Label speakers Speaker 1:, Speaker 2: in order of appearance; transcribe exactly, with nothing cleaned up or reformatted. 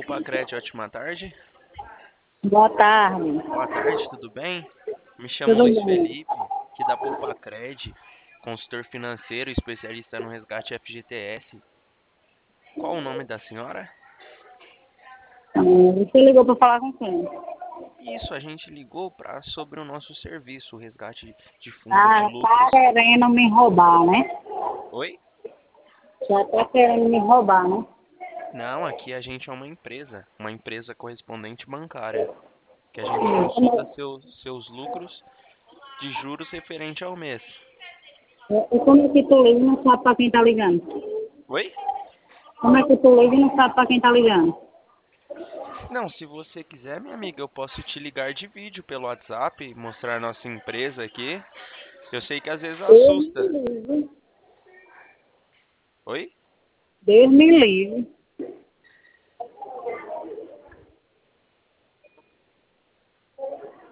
Speaker 1: Pacred, ótima tarde.
Speaker 2: Boa tarde.
Speaker 1: Boa tarde, tudo bem? Me chamo
Speaker 2: Tudo
Speaker 1: Luiz
Speaker 2: bem?
Speaker 1: Felipe, que da Pacred, consultor financeiro, especialista no resgate F G T S. Qual o nome da senhora?
Speaker 2: Hum, Você ligou para falar com quem?
Speaker 1: Isso, a gente ligou para sobre o nosso serviço, o resgate de fundo de
Speaker 2: Ah, tá
Speaker 1: lucros.
Speaker 2: querendo me roubar, né?
Speaker 1: Oi?
Speaker 2: Já tá querendo me roubar, né?
Speaker 1: Não, aqui a gente é uma empresa, uma empresa correspondente bancária, que a gente
Speaker 2: Hum,
Speaker 1: consulta
Speaker 2: como
Speaker 1: seus, seus lucros de juros referente ao mês.
Speaker 2: é- E como é que tu liga e não sabe para quem tá ligando?
Speaker 1: Oi?
Speaker 2: Como é que tu liga e não sabe para quem tá ligando?
Speaker 1: Não, se você quiser, minha amiga, eu posso te ligar de vídeo pelo WhatsApp, mostrar nossa empresa aqui. Eu sei que às vezes
Speaker 2: Deus me
Speaker 1: assusta.
Speaker 2: livre.
Speaker 1: Oi?
Speaker 2: Deus me livre.